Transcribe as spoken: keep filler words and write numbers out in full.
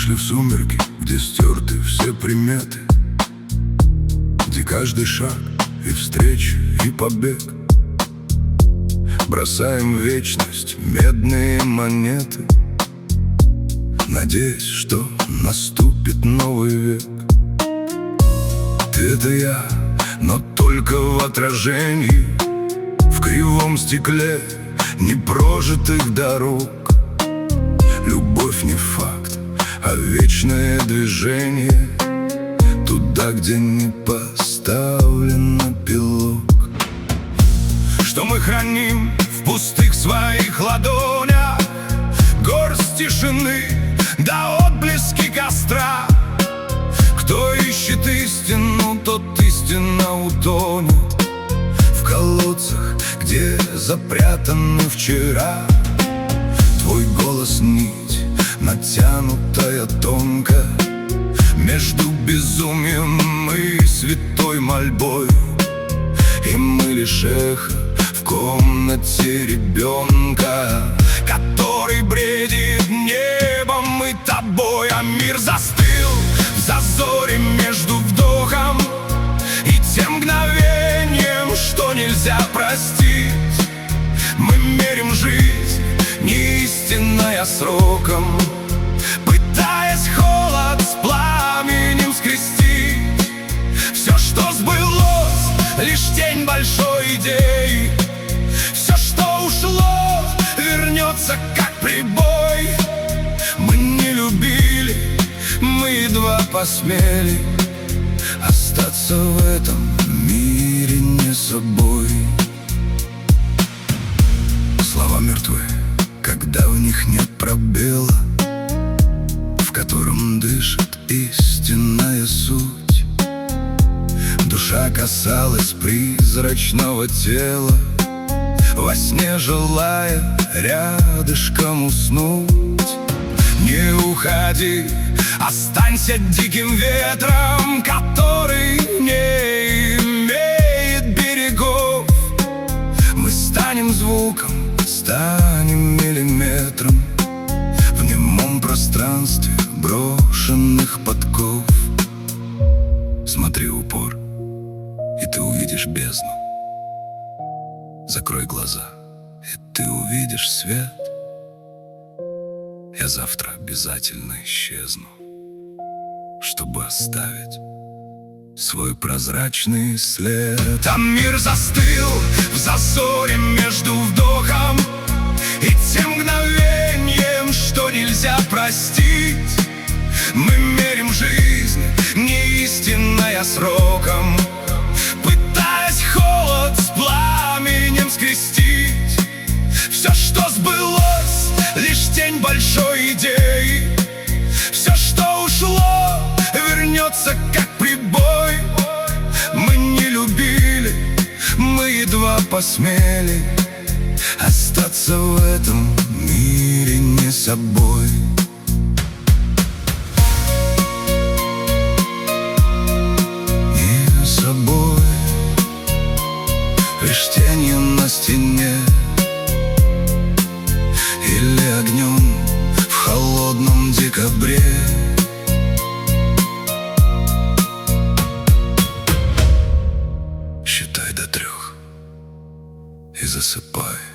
Вышли в сумерки, где стерты все приметы, где каждый шаг и встреча, и побег. Бросаем в вечность медные монеты, надеясь, что наступит новый век. Ты — это я, но только в отражении, в кривом стекле непрожитых дорог. Любовь не факт, а вечное движение туда, где не поставлен пилок. Что мы храним в пустых своих ладонях, горсть тишины да отблески костра. Кто ищет истину, тот истинно утонет в колодцах, где запрятаны вчера. Твой голос — нить, натянутая тонко между безумием и святой мольбой. И мы лишь эхо в комнате ребенка, который бредит небом и тобой. А мир застыл в зазоре между вдохом и тем мгновением, что нельзя простить. Мы мерим жизнь не истинной, а сроком, пытаясь холод с пламенем скрестить. Все, что сбылось, лишь тень большой идеи. Все, что ушло, вернется как прибой. Мы не любили, мы едва посмели остаться в этом мире не собой. Слова мертвы, когда в них нет пробела, в котором дышит истинная суть. Душа касалась призрачного тела, во сне желая рядышком уснуть. Не уходи, останься диким ветром, который не имеет берегов. Мы станем звуком, станем миллиметром в немом пространстве брошенных подков. Смотри в упор, и ты увидишь бездну. Закрой глаза, и ты увидишь свет. Я завтра обязательно исчезну, чтобы оставить свой прозрачный след. Там мир застыл в зазоре между вдохом и тем мгновением, что нельзя простить. Мы мерим жизнь не истинной, а сроком, пытаясь холод с пламенем скрестить. Все, что сбылось, лишь тень большой идеи. Все, что ушло, вернется как прибой. Мы не любили, мы едва посмели остаться в этом мире не собой. Не собой, лишь тенью на стене или огнем в холодном декабре. Считай до трех и засыпай.